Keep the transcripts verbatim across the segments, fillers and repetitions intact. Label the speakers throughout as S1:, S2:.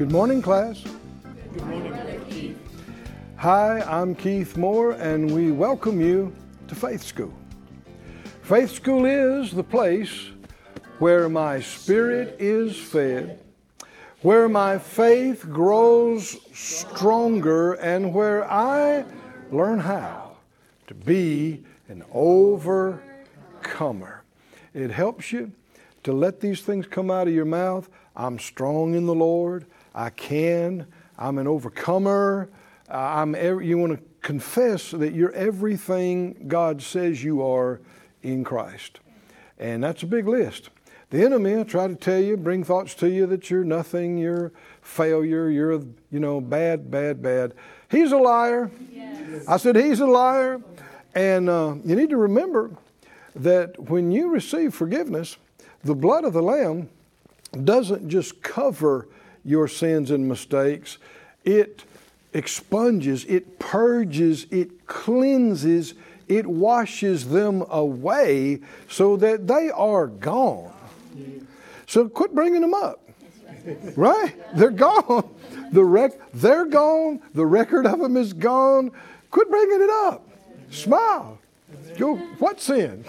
S1: Good morning, class.
S2: Good morning, Brother Keith.
S1: Hi, I'm Keith Moore, and we welcome you to Faith School. Faith School is the place where my spirit is fed, where my faith grows stronger, and where I learn how to be an overcomer. It helps you to let these things come out of your mouth. I'm strong in the Lord. I can. I'm an overcomer. Uh, I'm. Every, you want to confess that you're everything God says you are in Christ. And that's a big list. The enemy will try to tell you, bring thoughts to you that you're nothing, you're failure, you're, you know, bad, bad, bad. He's a liar. Yes. I said he's a liar. And uh, you need to remember that when you receive forgiveness, the blood of the Lamb doesn't just cover your sins and mistakes. It expunges, it purges, it cleanses, it washes them away so that they are gone. So quit bringing them up. Right? They're gone. The rec- they're gone. The record of them is gone. Quit bringing it up. Smile. Go, what sin?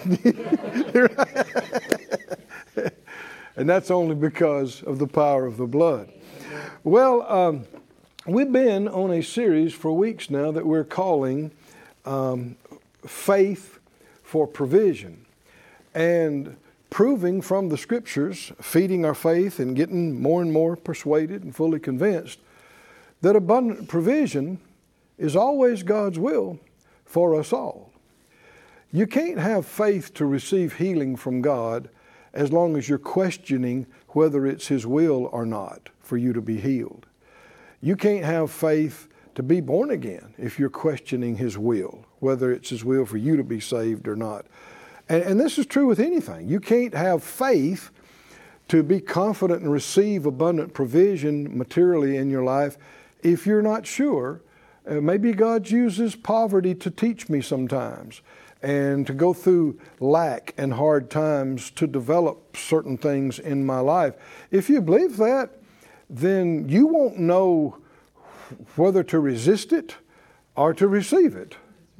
S1: And that's only because of the power of the blood. Well, um, we've been on a series for weeks now that we're calling um, Faith for Provision. And proving from the Scriptures, feeding our faith and getting more and more persuaded and fully convinced that abundant provision is always God's will for us all. You can't have faith to receive healing from God as long as you're questioning whether it's His will or not for you to be healed. You can't have faith to be born again if you're questioning His will, whether it's His will for you to be saved or not. And, and this is true with anything. You can't have faith to be confident and receive abundant provision materially in your life if you're not sure. Uh, maybe God uses poverty to teach me sometimes, and to go through lack and hard times to develop certain things in my life. If you believe that, then you won't know whether to resist it or to receive it.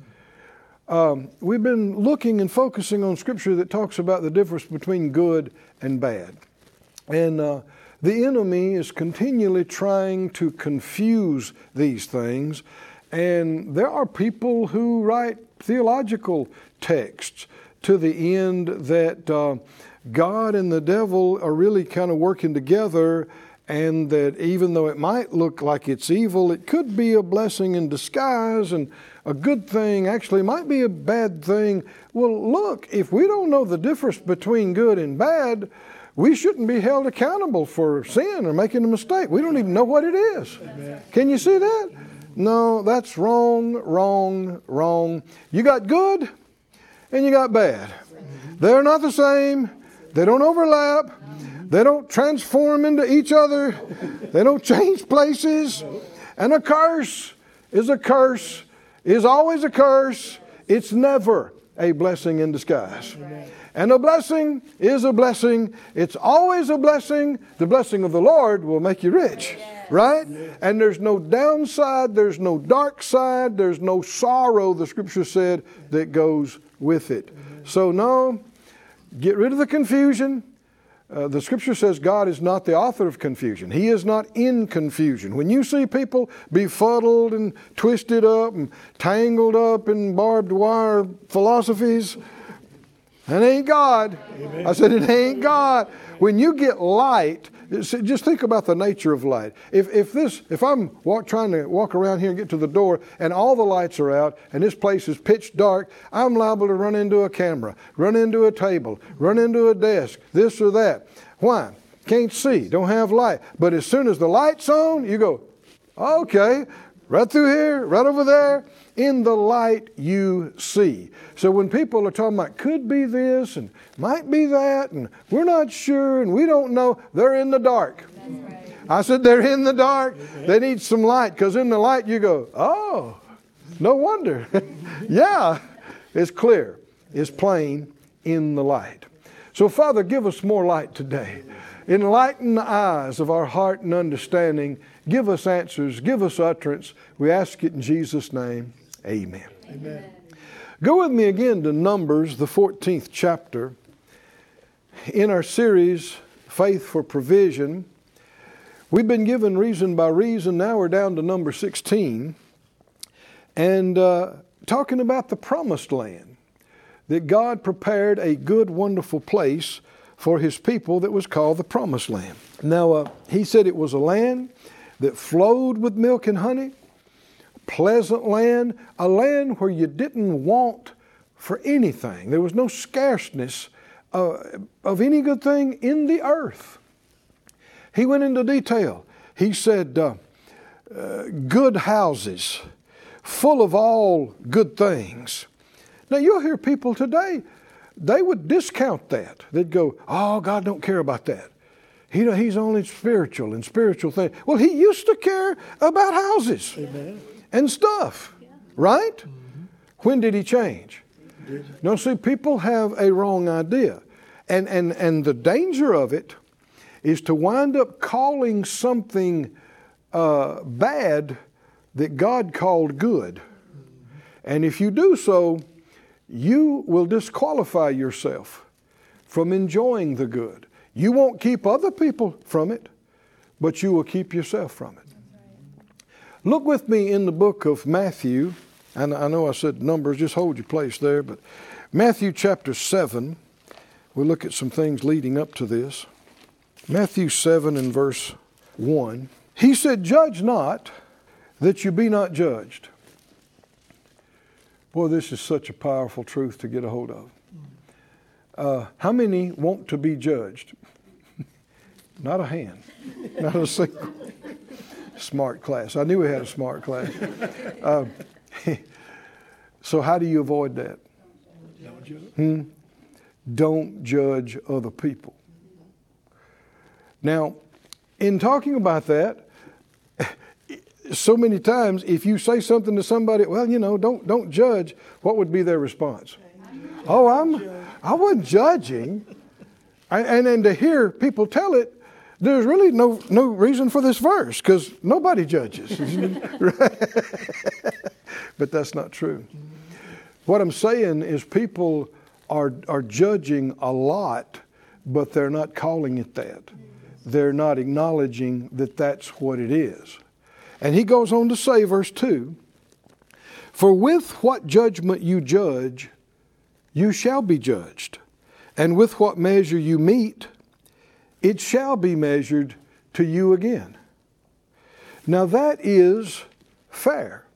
S1: Um, we've been looking and focusing on Scripture that talks about the difference between good and bad. And uh, the enemy is continually trying to confuse these things. And there are people who write theological texts to the end that uh, God and the devil are really kind of working together, and that even though it might look like it's evil, it could be a blessing in disguise, and a good thing actually might be a bad thing. Well, look, if we don't know the difference between good and bad, we shouldn't be held accountable for sin or making a mistake. We don't even know what it is. Amen. Can you see that? No, that's wrong, wrong, wrong. You got good and you got bad. They're not the same. They don't overlap. They don't transform into each other. They don't change places. And a curse is a curse, is always a curse. It's never a blessing in disguise. And a blessing is a blessing. It's always a blessing. The blessing of the Lord will make you rich. Right? And there's no downside, there's no dark side, there's no sorrow, the Scripture said, that goes with it. So no, get rid of the confusion. Uh, the Scripture says God is not the author of confusion. He is not in confusion. When you see people befuddled and twisted up and tangled up in barbed wire philosophies, that ain't God. Amen. I said it ain't God. When you get light, just think about the nature of light. If if this, if I'm walk, trying to walk around here and get to the door and all the lights are out and this place is pitch dark, I'm liable to run into a camera, run into a table, run into a desk, this or that. Why? Can't see, don't have light. But as soon as the light's on, you go, okay, right through here, right over there. In the light you see. So when people are talking about could be this and might be that and we're not sure and we don't know, they're in the dark. That's right. I said they're in the dark. They need some light, because in the light you go, oh, no wonder. Yeah, it's clear. It's plain in the light. So, Father, give us more light today. Enlighten the eyes of our heart and understanding. Give us answers. Give us utterance. We ask it in Jesus' name. Amen.
S2: Amen.
S1: Go with me again to Numbers, the fourteenth chapter. In our series, Faith for Provision, we've been given reason by reason. Now we're down to number sixteen. And uh, talking about the promised land, that God prepared a good, wonderful place for His people that was called the promised land. Now, uh, He said it was a land that flowed with milk and honey, pleasant land, a land where you didn't want for anything. There was no scarceness uh, of any good thing in the earth. He went into detail. He said, uh, uh, good houses, full of all good things. Now, you'll hear people today, they would discount that. They'd go, oh, God don't care about that. He, he's only spiritual and spiritual things. Well, He used to care about houses.
S2: Amen.
S1: And stuff, right? Mm-hmm. When did He change? Now, see, people have a wrong idea. And, and, and the danger of it is to wind up calling something uh, bad that God called good. And if you do so, you will disqualify yourself from enjoying the good. You won't keep other people from it, but you will keep yourself from it. Look with me in the book of Matthew, and I know I said Numbers, just hold your place there, but Matthew chapter seven, we'll look at some things leading up to this. Matthew seven and verse one, He said, judge not that you be not judged. Boy, this is such a powerful truth to get a hold of. Uh, how many want to be judged? Not a hand, not a single. Smart class. I knew we had a smart class. Uh, so how do you avoid that?
S2: Don't judge.
S1: Hmm? Don't judge other people. Now, in talking about that, so many times, if you say something to somebody, well, you know, don't don't judge, what would be their response? Oh, I'm I wasn't judging. And, and and to hear people tell it, there's really no no reason for this verse because nobody judges. But that's not true. What I'm saying is people are are judging a lot, but they're not calling it that. They're not acknowledging that that's what it is. And he goes on to say, verse two, for with what judgment you judge, you shall be judged. And with what measure you meet, it shall be measured to you again. Now that is fair.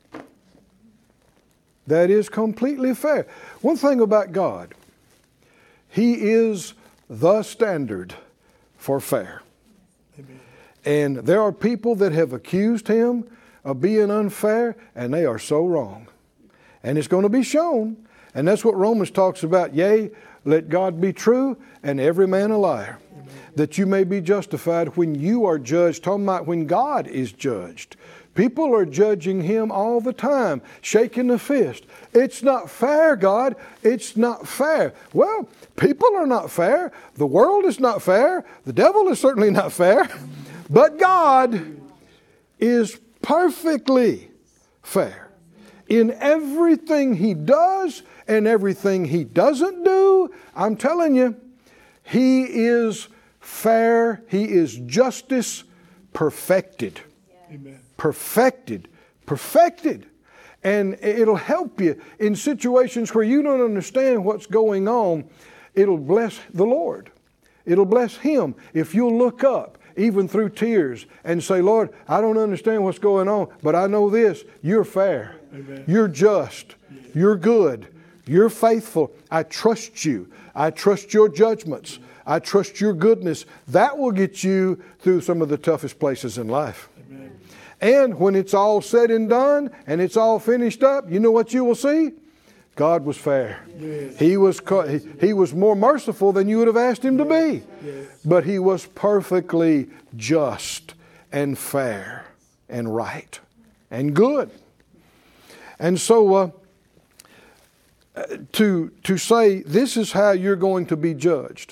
S1: That is completely fair. One thing about God, He is the standard for fair.
S2: Amen.
S1: And there are people that have accused Him of being unfair, and they are so wrong. And it's going to be shown. And that's what Romans talks about. Yea, let God be true, and every man a liar. Amen. That you may be justified when you are judged. Talking about when God is judged. People are judging Him all the time, shaking the fist. It's not fair, God. It's not fair. Well, people are not fair. The world is not fair. The devil is certainly not fair. But God is perfectly fair in everything He does and everything He doesn't do. I'm telling you, He is fair. He is justice perfected.
S2: Amen.
S1: Perfected. Perfected. And it'll help you in situations where you don't understand what's going on. It'll bless the Lord. It'll bless Him if you'll look up, even through tears, and say, Lord, I don't understand what's going on, but I know this. You're fair.
S2: Amen.
S1: You're just. You're good. You're faithful. I trust you. I trust your judgments. I trust your goodness. That will get you through some of the toughest places in life.
S2: Amen.
S1: And when it's all said and done and it's all finished up, you know what you will see? God was fair.
S2: Yes.
S1: He was he, he was more merciful than you would have asked Him to be.
S2: Yes.
S1: But He was perfectly just and fair and right and good. And so uh, to, to say this is how you're going to be judged,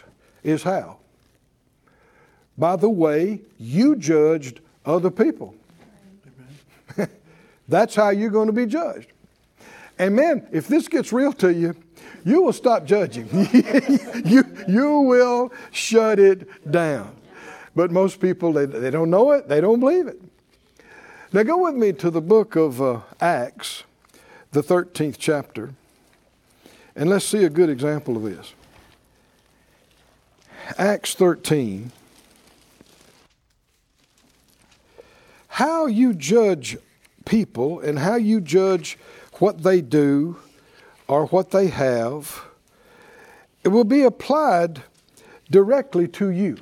S1: is how? By the way you judged other people. Amen. That's how you're going to be judged. And man, if this gets real to you, you will stop judging. you, you will shut it down. But most people, they, they don't know it. They don't believe it. Now go with me to the book of uh, Acts, the thirteenth chapter. And let's see a good example of this. Acts thirteen. How you judge people and how you judge what they do or what they have, it will be applied directly to you.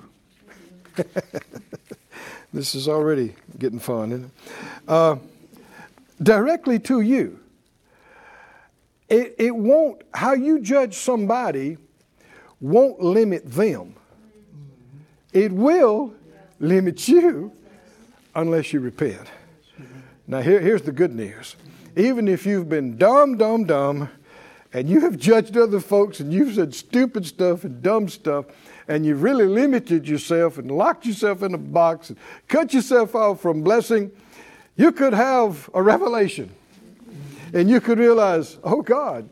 S1: This is already getting fun, isn't it? Uh, directly to you. It, it won't, how you judge somebody won't limit them. It will limit you unless you repent. Now here, here's the good news. Even if you've been dumb, dumb, dumb, and you have judged other folks and you've said stupid stuff and dumb stuff, and you've really limited yourself and locked yourself in a box and cut yourself off from blessing, you could have a revelation. And you could realize, oh God,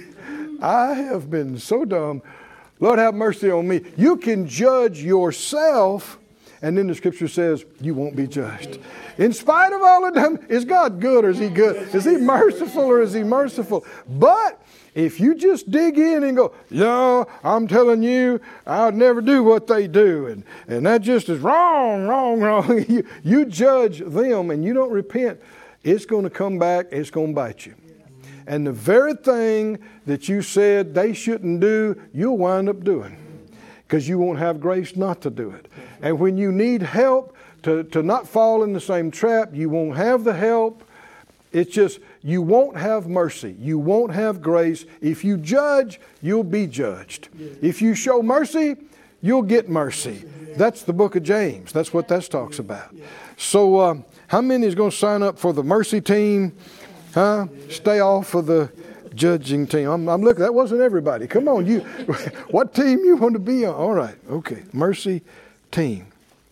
S1: I have been so dumb. Lord, have mercy on me. You can judge yourself, and then the scripture says you won't be judged. In spite of all of them, is God good or is he good? Is he merciful or is he merciful? But if you just dig in and go, yeah, I'm telling you, I'll never do what they do. And, and that just is wrong, wrong, wrong. you, you judge them and you don't repent, it's going to come back, it's going to bite you. And the very thing that you said they shouldn't do, you'll wind up doing. Because you won't have grace not to do it. And when you need help to, to not fall in the same trap, you won't have the help. It's just, you won't have mercy. You won't have grace. If you judge, you'll be judged. If you show mercy, you'll get mercy. That's the book of James. That's what that talks about. So uh, how many is going to sign up for the mercy team? Huh? Stay off of the judging team. I'm, I'm looking. That wasn't everybody. Come on, you. What team you want to be on? All right. Okay. Mercy team.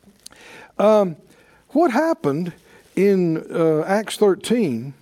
S1: Um, what happened in uh, Acts thirteen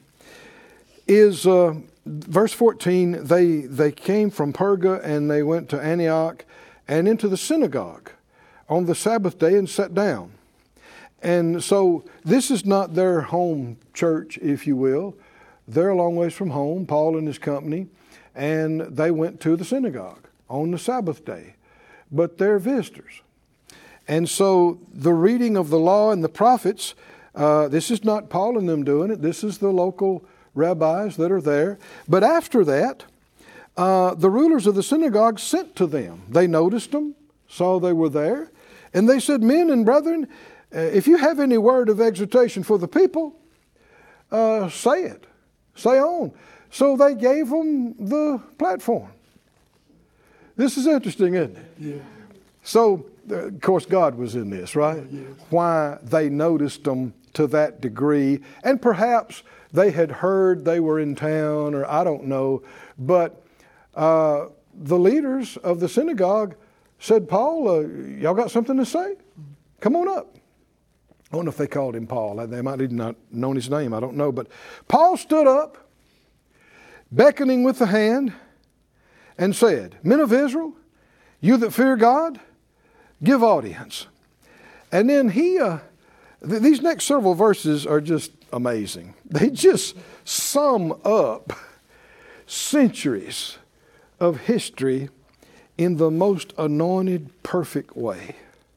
S1: is uh, verse fourteen. They they came from Perga and they went to Antioch and into the synagogue on the Sabbath day and sat down. And so this is not their home church, if you will. They're a long ways from home, Paul and his company, and they went to the synagogue on the Sabbath day. But they're visitors. And so the reading of the law and the prophets, uh, this is not Paul and them doing it. This is the local rabbis that are there. But after that, uh, the rulers of the synagogue sent to them. They noticed them, saw they were there, and they said, men and brethren, uh, if you have any word of exhortation for the people, uh, say it. Say on. So they gave them the platform. This is interesting, isn't it?
S2: Yeah.
S1: So, uh, of course, God was in this, right?
S2: Yes.
S1: Why they noticed them to that degree. And perhaps they had heard they were in town, or I don't know. But uh, the leaders of the synagogue said, Paul, uh, y'all got something to say? Come on up. I don't know if they called him Paul. They might have not known his name. I don't know. But Paul stood up, beckoning with the hand, and said, men of Israel, you that fear God, give audience. And then he, uh, th- these next several verses are just amazing. They just sum up centuries of history in the most anointed, perfect way.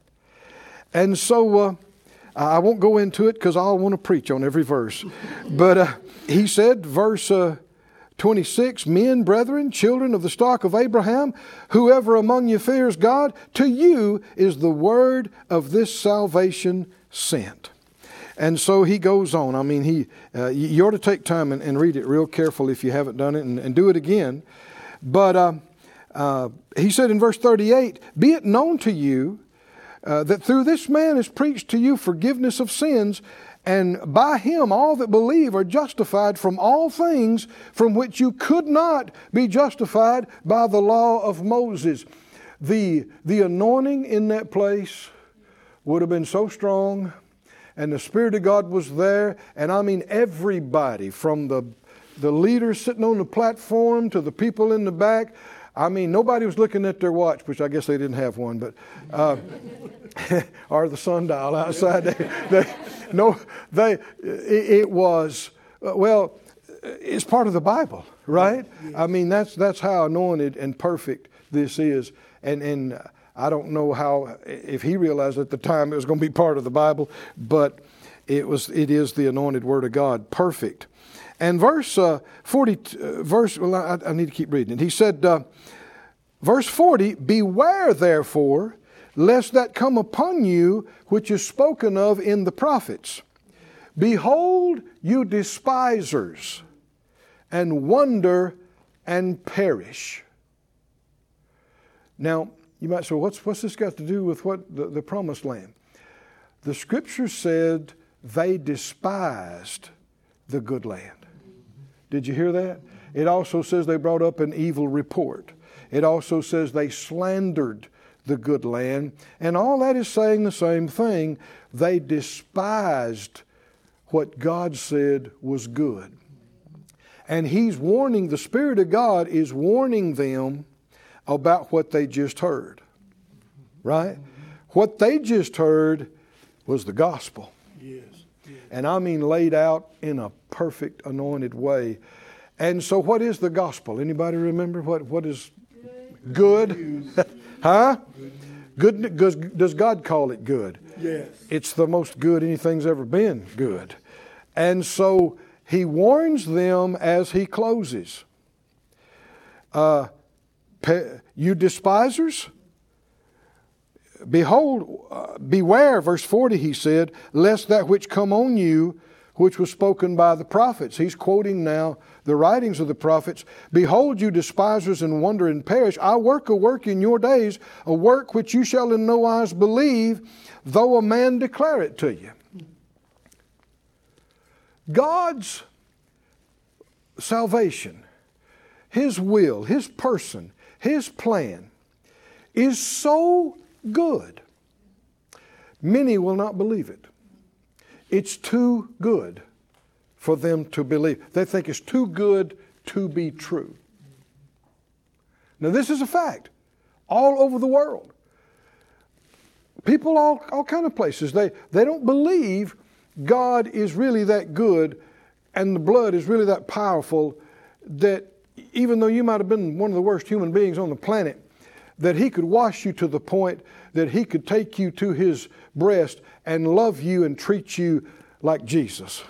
S1: And so, uh, I won't go into it because I want to preach on every verse. But uh, he said, verse uh, twenty-six, men, brethren, children of the stock of Abraham, whoever among you fears God, to you is the word of this salvation sent. And so he goes on. I mean, he uh, you ought to take time and, and read it real careful if you haven't done it, and, and do it again. But uh, uh, he said in verse thirty-eight, be it known to you Uh, that through this man is preached to you forgiveness of sins, and by him all that believe are justified from all things from which you could not be justified by the law of Moses. the, the anointing in that place would have been so strong, and the Spirit of God was there, and I mean everybody from the, the leaders sitting on the platform to the people in the back. I mean, nobody was looking at their watch, which I guess they didn't have one, but uh, or the sundial outside. They, they, no, they. It, it was well. It's part of the Bible, right? Yes. I mean, that's that's how anointed and perfect this is, and and I don't know how if he realized at the time it was going to be part of the Bible, but it was. It is the anointed Word of God, perfect. And verse uh, forty, uh, verse. Well, I, I need to keep reading it. He said, uh, verse forty: "Beware, therefore, lest that come upon you which is spoken of in the prophets. Behold, you despisers, and wonder and perish." Now, you might say, well, what's what's this got to do with what the, the promised land? The Scripture said they despised the good land. Did you hear that? It also says they brought up an evil report. It also says they slandered the good land. And all that is saying the same thing. They despised what God said was good. And He's warning, the Spirit of God is warning them about what they just heard. Right? What they just heard was the gospel.
S2: Yes.
S1: And I mean laid out in a perfect anointed way. And so what is the gospel? Anybody remember what, what is good? Huh? Good. Does, does God call it good?
S2: Yes.
S1: It's the most good anything's ever been good. And so He warns them as He closes. Uh, you despisers, behold, uh, beware, verse forty, He said, lest that which come on you, which was spoken by the prophets. He's quoting now the writings of the prophets. Behold, you despisers, and wonder and perish. I work a work in your days, a work which you shall in no wise believe, though a man declare it to you. God's salvation, His will, His person, His plan is so good, many will not believe it. It's too good for them to believe. They think it's too good to be true. Now, this is a fact. All over the world. People all, all kind of places, they, they don't believe God is really that good and the blood is really that powerful that even though you might have been one of the worst human beings on the planet, that He could wash you to the point that He could take you to His breast and love you and treat you like Jesus.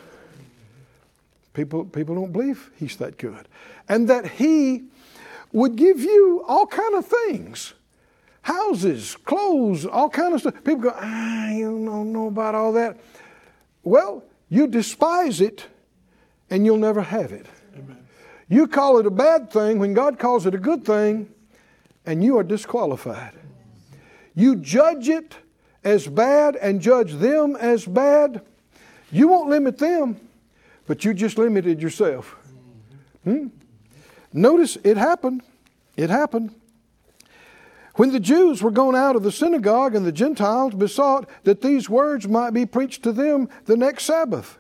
S1: People, people don't believe He's that good. And that He would give you all kind of things. Houses, clothes, all kind of stuff. People go, ah, you don't know about all that. Well, you despise it and you'll never have it.
S2: Amen.
S1: You call it a bad thing when God calls it a good thing, and you are disqualified. You judge it as bad and judge them as bad. You won't limit them, but you just limited yourself. Hmm? Notice it happened. It happened. When the Jews were gone out of the synagogue, and the Gentiles besought that these words might be preached to them the next Sabbath.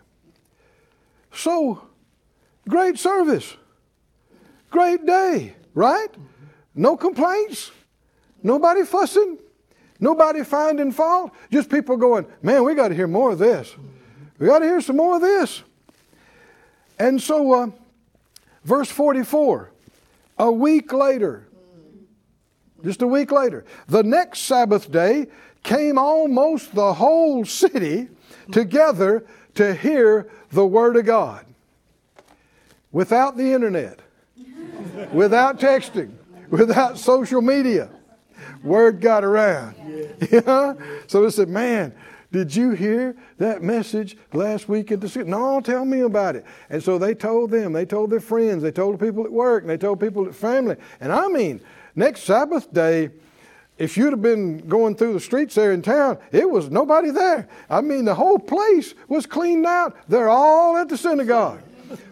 S1: So, great service. Great day, right? No complaints. Nobody fussing. Nobody finding fault. Just people going, man, we got to hear more of this. We got to hear some more of this. And so, uh, verse forty-four, a week later, just a week later, the next Sabbath day came almost the whole city together to hear the Word of God. Without the internet, without texting, without social media, Word got around. Yeah. So they said, man, did you hear that message last week at the city? No, tell me about it. And so they told them, they told their friends, they told the people at work, and they told people at family. And I mean, next Sabbath day, if you'd have been going through the streets there in town, it was nobody there. I mean, the whole place was cleaned out. They're all at the synagogue.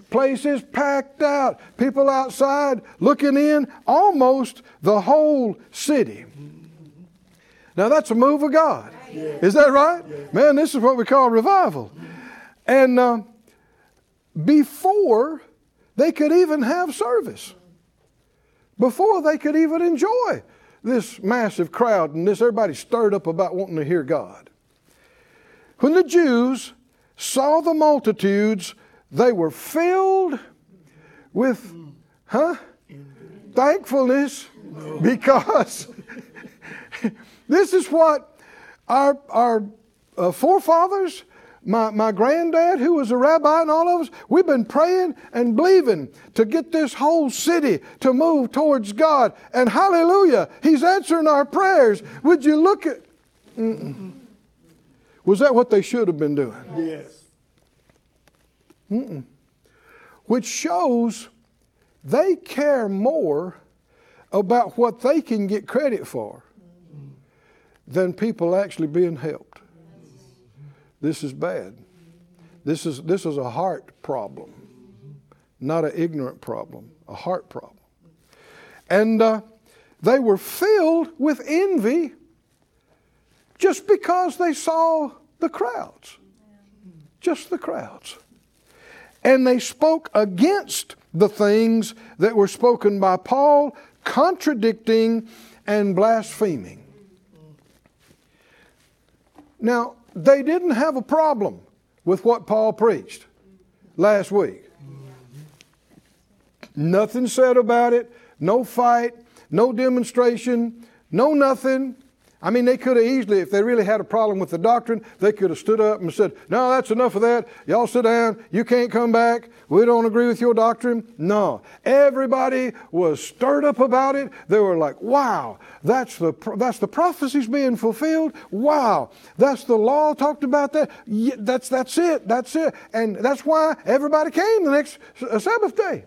S1: place is packed out. People outside looking in, almost the whole city. Now that's a move of God. Yeah. Is that right? Yeah. Man, this is what we call revival. And uh, before they could even have service, before they could even enjoy this massive crowd and this everybody stirred up about wanting to hear God. When the Jews saw the multitudes, they were filled with, huh? Thankfulness, because this is what our our uh, forefathers, my, my granddad who was a rabbi and all of us, we've been praying and believing to get this whole city to move towards God. And hallelujah, He's answering our prayers. Would you look at... Mm-mm. Was that what they should have been doing?
S2: Yes.
S1: Mm-mm. Which shows they care more about what they can get credit for than people actually being helped. This is bad. This is this is a heart problem, not an ignorant problem, a heart problem. And uh, they were filled with envy just because they saw the crowds. Just the crowds. And they spoke against the things that were spoken by Paul, contradicting and blaspheming. Now, they didn't have a problem with what Paul preached last week. Nothing said about it, no fight, no demonstration, no nothing. I mean, they could have easily, if they really had a problem with the doctrine, they could have stood up and said, no, that's enough of that. Y'all sit down. You can't come back. We don't agree with your doctrine. No. Everybody was stirred up about it. They were like, wow, that's the that's the prophecies being fulfilled. Wow, that's the law talked about that. Yeah, that's, that's it. That's it. And that's why everybody came the next Sabbath day.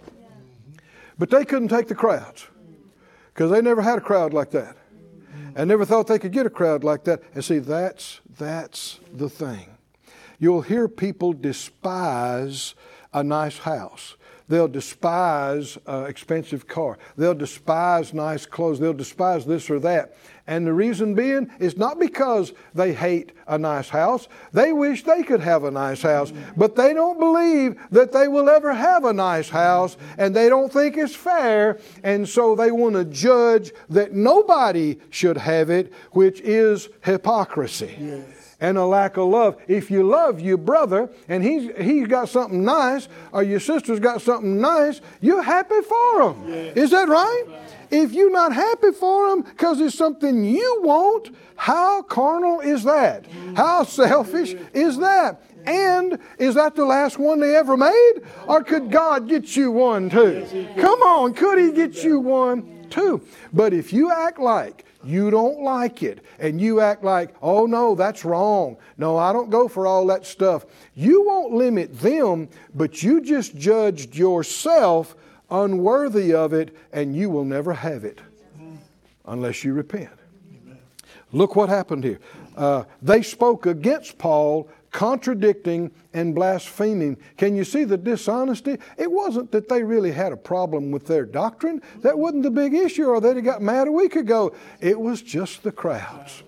S1: But they couldn't take the crowds because they never had a crowd like that. And never thought they could get a crowd like that. And see, that's that's the thing. You'll hear people despise a nice house. They'll despise an expensive car. They'll despise nice clothes. They'll despise this or that. And the reason being is not because they hate a nice house. They wish they could have a nice house. But they don't believe that they will ever have a nice house. And they don't think it's fair. And so they want to judge that nobody should have it, which is hypocrisy. Yes. And a lack of love. If you love your brother and he's he's got something nice, or your sister's got something nice, you're happy for them. Yes. Is that right? Right? If you're not happy for them because it's something you want, how carnal is that? How selfish is that? And is that the last one they ever made? Or could God get you one too? Come on, could He get you one too? But if you act like you don't like it, and you act like, oh no, that's wrong. No, I don't go for all that stuff. You won't limit them, but you just judged yourself unworthy of it, and you will never have it unless you repent. Amen. Look what happened here. Uh, they spoke against Paul, contradicting and blaspheming. Can you see the dishonesty? It wasn't that they really had a problem with their doctrine. That wasn't the big issue, or they'd have got mad a week ago. It was just the crowds.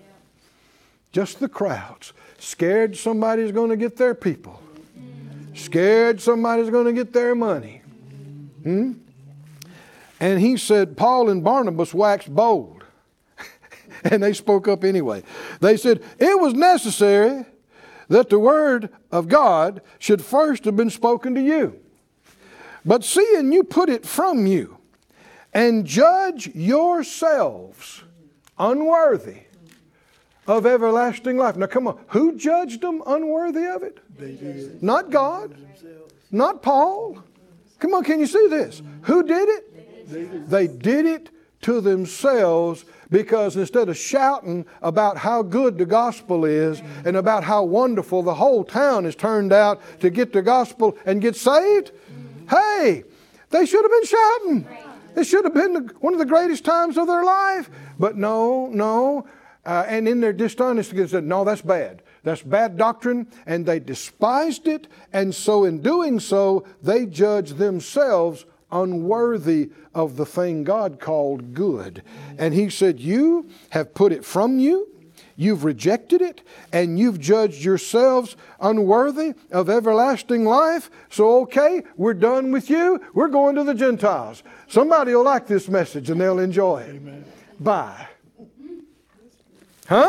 S1: Just the crowds. Scared somebody's going to get their people. Scared somebody's going to get their money. Hmm? And he said, Paul and Barnabas waxed bold. And they spoke up anyway. They said, it was necessary that the word of God should first have been spoken to you. But seeing you put it from you, and judge yourselves unworthy of everlasting life. Now come on, who judged them unworthy of it?
S2: They did.
S1: Not God, not Paul. Come on, can you see this? Who did it?
S2: They did.
S1: They did it to themselves, because instead of shouting about how good the gospel is and about how wonderful the whole town has turned out to get the gospel and get saved, hey, they should have been shouting. It should have been the, one of the greatest times of their life. But no, no. Uh, and in their dishonesty, they said, no, that's bad. That's bad doctrine, and they despised it, and so in doing so, they judged themselves unworthy of the thing God called good. And he said, you have put it from you, you've rejected it, and you've judged yourselves unworthy of everlasting life. So, okay, we're done with you. We're going to the Gentiles. Somebody will like this message and they'll enjoy it. Amen. Bye. Huh?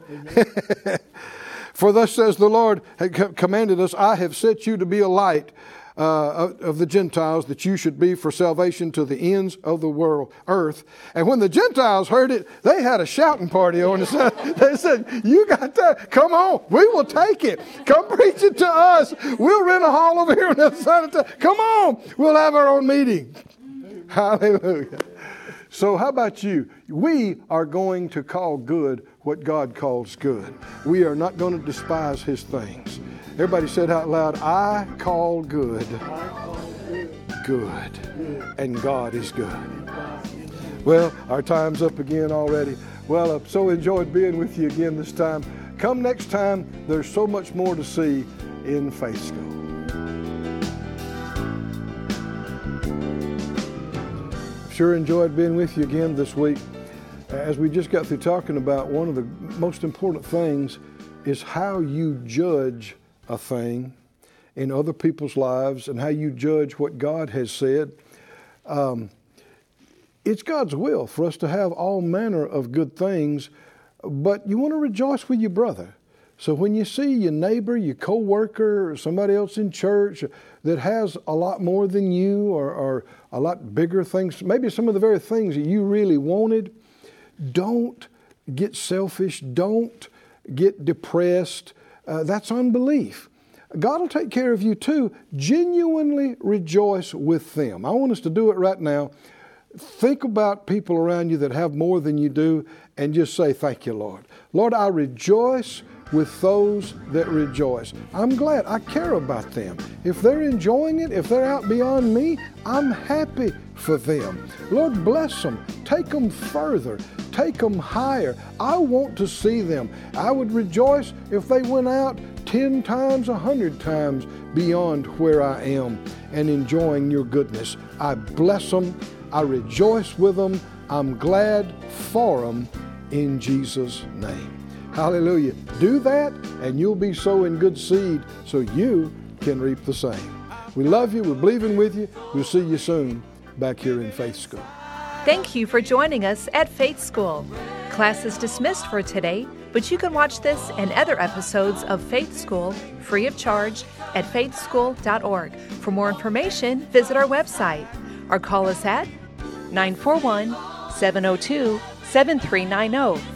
S1: For thus says the Lord had commanded us, I have set you to be a light uh, of, of the Gentiles, that you should be for salvation to the ends of the world, earth. And when the Gentiles heard it, they had a shouting party on the side. They said, you got that? Come on, we will take it. Come preach it to us. We'll rent a hall over here on the other side of town. Come on, we'll have our own meeting. Hallelujah. So how about you? We are going to call good what God calls good. We are not going to despise His things. Everybody said out loud, I call good good, and God is good. Well, our time's up again already. Well, I've so enjoyed being with you again this time. Come next time, there's so much more to see in Faith School. Sure enjoyed being with you again this week. As we just got through talking about, one of the most important things is how you judge a thing in other people's lives and how you judge what God has said. Um, it's God's will for us to have all manner of good things, but you want to rejoice with your brother. So when you see your neighbor, your co-worker, or somebody else in church that has a lot more than you, or, or a lot bigger things, maybe some of the very things that you really wanted, don't get selfish. Don't get depressed. Uh, that's unbelief. God will take care of you too. Genuinely rejoice with them. I want us to do it right now. Think about people around you that have more than you do and just say, thank you, Lord. Lord, I rejoice with those that rejoice. I'm glad. I care about them. If they're enjoying it, if they're out beyond me, I'm happy for them. Lord, bless them. Take them further. Take them higher. I want to see them. I would rejoice if they went out ten times, a hundred times beyond where I am and enjoying your goodness. I bless them. I rejoice with them. I'm glad for them in Jesus' name. Hallelujah. Do that and you'll be sowing good seed so you can reap the same. We love you. We're believing with you. We'll see you soon back here in Faith School.
S3: Thank you for joining us at Faith School. Class is dismissed for today, but you can watch this and other episodes of Faith School free of charge at faith school dot org. For more information, visit our website or call us at nine four one, seven oh two, seven three nine oh.